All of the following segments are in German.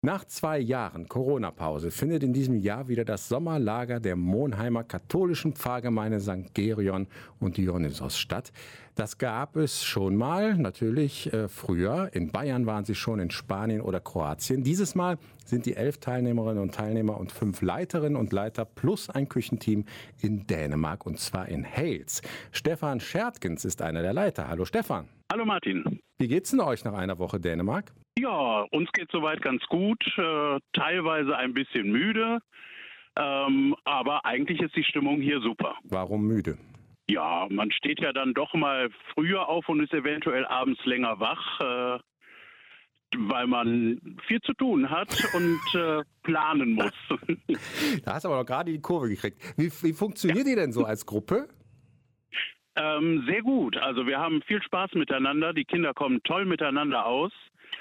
Nach 2 Jahren Corona-Pause findet in diesem Jahr wieder das Sommerlager der Monheimer katholischen Pfarrgemeinde St. Gereon und Dionysos statt. Das gab es schon mal, natürlich früher. In Bayern waren sie schon, in Spanien oder Kroatien. Dieses Mal sind die 11 Teilnehmerinnen und Teilnehmer und 5 Leiterinnen und Leiter plus ein Küchenteam in Dänemark, und zwar in Hales. Stefan Schertgens ist einer der Leiter. Hallo Stefan. Hallo Martin. Wie geht's denn euch nach einer Woche Dänemark? Ja, uns geht soweit ganz gut, teilweise ein bisschen müde, aber eigentlich ist die Stimmung hier super. Warum müde? Ja, man steht ja dann doch mal früher auf und ist eventuell abends länger wach, weil man viel zu tun hat und planen muss. Da hast du aber noch gerade die Kurve gekriegt. Wie funktioniert ihr denn so als Gruppe? Sehr gut. Also wir haben viel Spaß miteinander. Die Kinder kommen toll miteinander aus.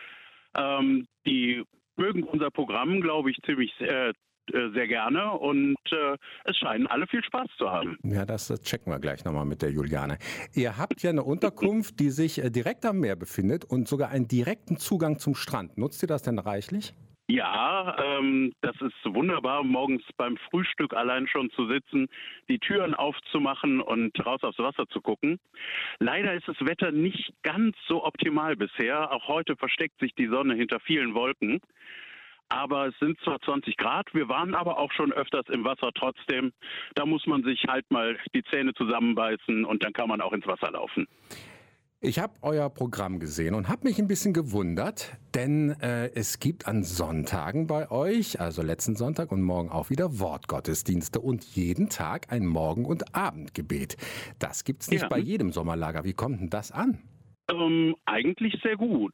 Die mögen unser Programm, glaube ich, ziemlich sehr gerne und es scheinen alle viel Spaß zu haben. Ja, das checken wir gleich nochmal mit der Juliane. Ihr habt ja eine Unterkunft, die sich direkt am Meer befindet und sogar einen direkten Zugang zum Strand. Nutzt ihr das denn reichlich? Ja, das ist wunderbar, morgens beim Frühstück allein schon zu sitzen, die Türen aufzumachen und raus aufs Wasser zu gucken. Leider ist das Wetter nicht ganz so optimal bisher. Auch heute versteckt sich die Sonne hinter vielen Wolken. Aber es sind zwar 20 Grad, wir waren aber auch schon öfters im Wasser trotzdem. Da muss man sich halt mal die Zähne zusammenbeißen und dann kann man auch ins Wasser laufen. Ich habe euer Programm gesehen und habe mich ein bisschen gewundert, denn es gibt an Sonntagen bei euch, also letzten Sonntag und morgen auch wieder Wortgottesdienste und jeden Tag ein Morgen- und Abendgebet. Das gibt's nicht bei jedem Sommerlager. Wie kommt denn das an? Eigentlich sehr gut.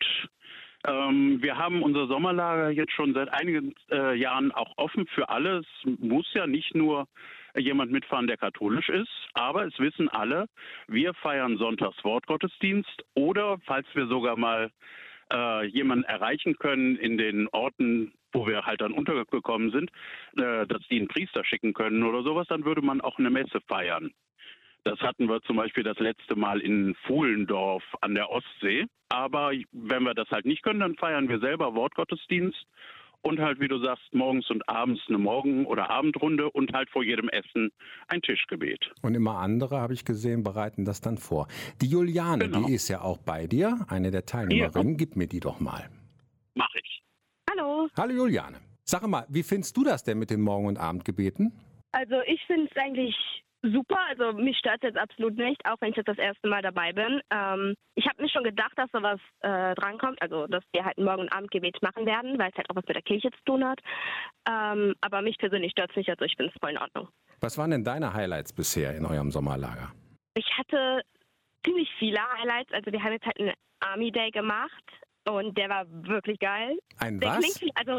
Wir haben unser Sommerlager jetzt schon seit einigen Jahren auch offen für alle. Es muss ja nicht nur jemand mitfahren, der katholisch ist, aber es wissen alle, wir feiern sonntags Wortgottesdienst oder falls wir sogar mal jemanden erreichen können in den Orten, wo wir halt dann untergekommen sind, dass die einen Priester schicken können oder sowas, dann würde man auch eine Messe feiern. Das hatten wir zum Beispiel das letzte Mal in Fuhlendorf an der Ostsee. Aber wenn wir das halt nicht können, dann feiern wir selber Wortgottesdienst und halt, wie du sagst, morgens und abends eine Morgen- oder Abendrunde und halt vor jedem Essen ein Tischgebet. Und immer andere, habe ich gesehen, bereiten das dann vor. Die Juliane, Die ist ja auch bei dir, eine der Teilnehmerinnen. Ja. Gib mir die doch mal. Mach ich. Hallo. Hallo Juliane. Sag mal, wie findest du das denn mit den Morgen- und Abendgebeten? Also ich finde es eigentlich super, also mich stört es jetzt absolut nicht, auch wenn ich jetzt das erste Mal dabei bin. Ich habe mir schon gedacht, dass sowas drankommt, also dass wir halt ein Morgen- und Abendgebet machen werden, weil es halt auch was mit der Kirche zu tun hat. Aber mich persönlich stört es nicht, also ich finde es voll in Ordnung. Was waren denn deine Highlights bisher in eurem Sommerlager? Ich hatte ziemlich viele Highlights, also wir haben jetzt halt einen Army Day gemacht und der war wirklich geil. Ein was? Also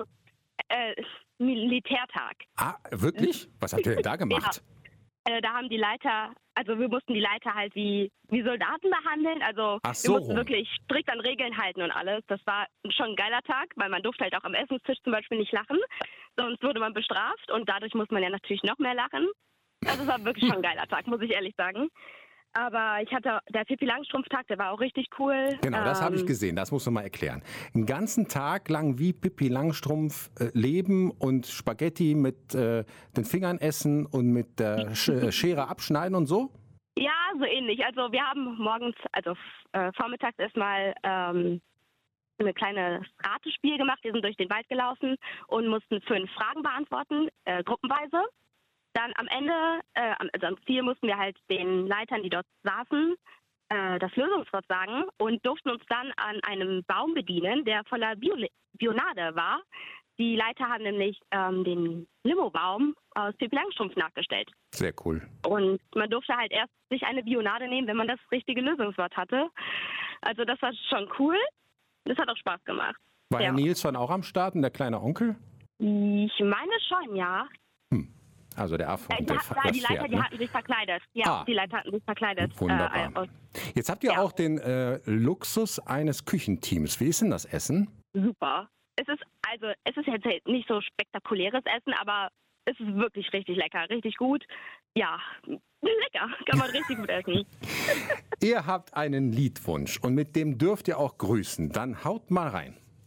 Militärtag. Ah, wirklich? Was habt ihr denn da gemacht? Ja. Da haben die Leiter, also wir mussten die Leiter halt wie Soldaten behandeln. Also wir mussten wirklich strikt an Regeln halten und alles. Das war schon ein geiler Tag, weil man durfte halt auch am Essenstisch zum Beispiel nicht lachen. Sonst wurde man bestraft und dadurch muss man ja natürlich noch mehr lachen. Also es war wirklich schon ein geiler Tag, muss ich ehrlich sagen. Aber der Pippi Langstrumpf-Tag, der war auch richtig cool. Genau, das habe ich gesehen, das musst du mal erklären. Einen ganzen Tag lang wie Pippi Langstrumpf leben und Spaghetti mit den Fingern essen und mit der Schere abschneiden und so? Ja, so ähnlich. Also wir haben vormittags erstmal ein kleines Ratespiel gemacht. Wir sind durch den Wald gelaufen und mussten 5 Fragen beantworten, gruppenweise. Dann am Ende, also am Ziel, mussten wir halt den Leitern, die dort saßen, das Lösungswort sagen und durften uns dann an einem Baum bedienen, der voller Bionade war. Die Leiter haben nämlich den Limo-Baum aus Pippi Langstrumpf nachgestellt. Sehr cool. Und man durfte halt erst sich eine Bionade nehmen, wenn man das richtige Lösungswort hatte. Also das war schon cool. Das hat auch Spaß gemacht. War Herr Nilsson auch am Start und der kleine Onkel? Ich meine schon, ja. Also der Affe und die Leiter, die hatten sich verkleidet. Ja, die Leiter hatten sich verkleidet. Wunderbar. Jetzt habt ihr auch den Luxus eines Küchenteams. Wie ist denn das Essen? Super. Es ist jetzt nicht so spektakuläres Essen, aber es ist wirklich richtig lecker, richtig gut. Ja, lecker, kann man richtig gut essen. Ihr habt einen Liedwunsch und mit dem dürft ihr auch grüßen. Dann haut mal rein.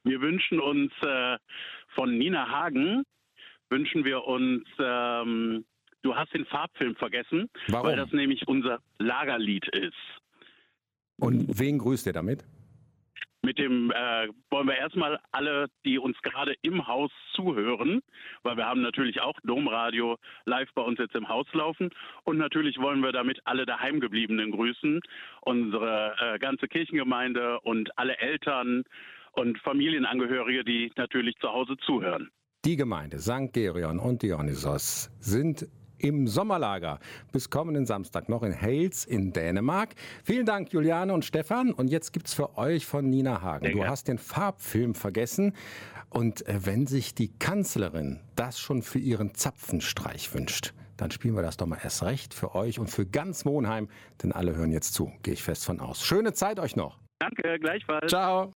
Wir wünschen uns von Nina Hagen, wünschen wir uns, du hast den Farbfilm vergessen, Warum? weil das nämlich unser Lagerlied ist. Und wen grüßt ihr damit? Mit dem wollen wir erstmal alle, die uns gerade im Haus zuhören, weil wir haben natürlich auch Domradio live bei uns jetzt im Haus laufen. Und natürlich wollen wir damit alle Daheimgebliebenen grüßen, unsere ganze Kirchengemeinde und alle Eltern und Familienangehörige, die natürlich zu Hause zuhören. Die Gemeinde St. Gereon und Dionysos sind im Sommerlager bis kommenden Samstag noch in Hales in Dänemark. Vielen Dank, Juliane und Stefan. Und jetzt gibt's für euch von Nina Hagen. Du hast den Farbfilm vergessen. Und wenn sich die Kanzlerin das schon für ihren Zapfenstreich wünscht, dann spielen wir das doch mal erst recht für euch und für ganz Monheim, denn alle hören jetzt zu, gehe ich fest von aus. Schöne Zeit euch noch. Danke, gleichfalls. Ciao.